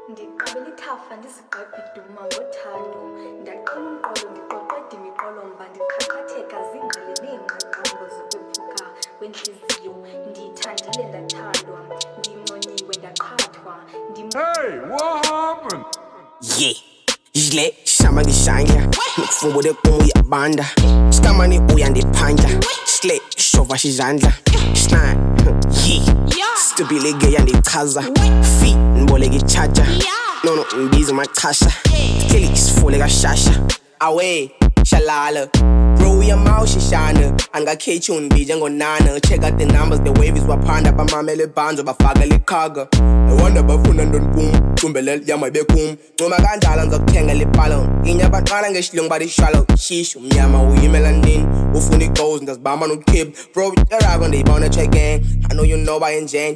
Ndiqabela ithafa ndisiqephe iduma ngothando. Ndaqina umqolo ndiqoqeda imiqolomba ndiqhaqhatheka zingqele neengqaqambo zokwephuka kwenhliziyo. Ndiyithandile ndathandwa, ndinconyiwe ndaqhathwa. Hey, what happened? Yeah, jile shama ngishaya ngifumbude kuyabanda sikamani uyandiphandla shle shova shizandla snap yeah stubile ge yandichaza fi ngiboleka ichaja no ngibiza machasha keli isifule kashasha awe shalala bro your mouth shishana angakhethi unibije ngonana check out the numbers the wave is waphanda bamamele banzo bafaka likhaga I wonder bafuna ndonkum tumbelel yama bekum ncoma kanjalo ngizokuthenga lepalo inyabaqala ngeshilong body shallow shish umnyama uyimela nini ufuna igoals ngazibamba no kid bro yarago ndiyibona check gang I know you know by enjang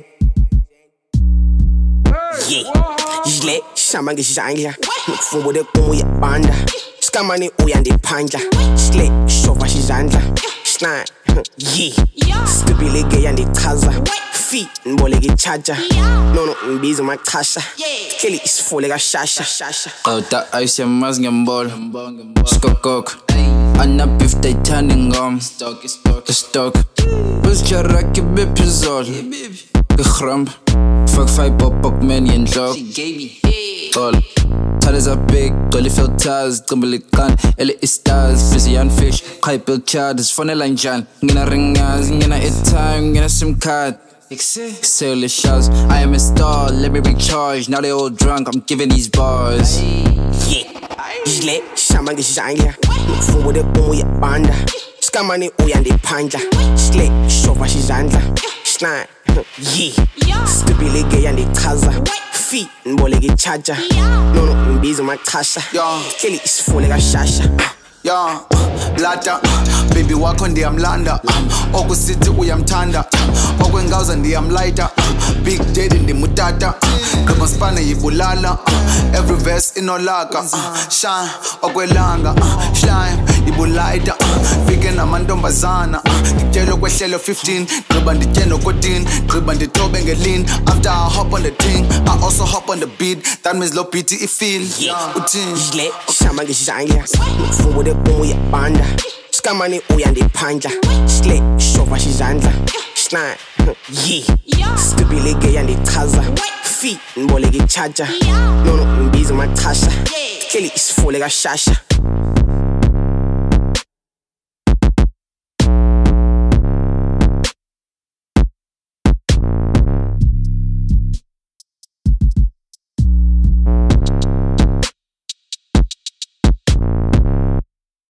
yeah jile shama ngishayla ngifumbude kuyabanda sikamani uyandiphandla shle shova shizandla snap yeah stubile ge yandichaza fi ngiboleka ichaja no ngibiza machasha keli isifule kashasha Qawta ice yamazi ngembolo skokok ana beef titani ngom stock Busjaraki bephizolo Gegrump Fuck 5 pop man yenhloko All Tales are big, gully fill tires, Gumbly gun, Ellie stars, busy young fish, high build charges, funny line jan, Gina ringers, Gina it time, Gina SIM card. Silly shots, I am a star, let me recharge. Now they all drunk, I'm giving these bars. Yeah, jile shama ngishaya ngifumbude kuyabanda sikamani uyandiphandla shle shova shizandla snap yeah stubile ge yandichaza fi ngiboleka ichaja no ngibiza machasha keli isifule kashasha Yeah, lata baby wakho ndiyamlanda okusithi uyamthanda okwengawuza ndiyamlighta big daddy ndimutata kama spana yibulala every verse inolaka shine okwelanga shine ibulaita fike namantombazana ngitshelo kwehlelo 15 gqiba nditsheno kodini gqiba nditobe ngelin after I hop on the thing I also hop on the beat that means low beat I feel uthini jile shama ngishaya ngifumbude kuyabanda sikamani uyandiphandla shle shova shizandla snap yeah stubile ge yandichaza fi ngiboleka ichaja no ngibiza machasha keli isifule kashasha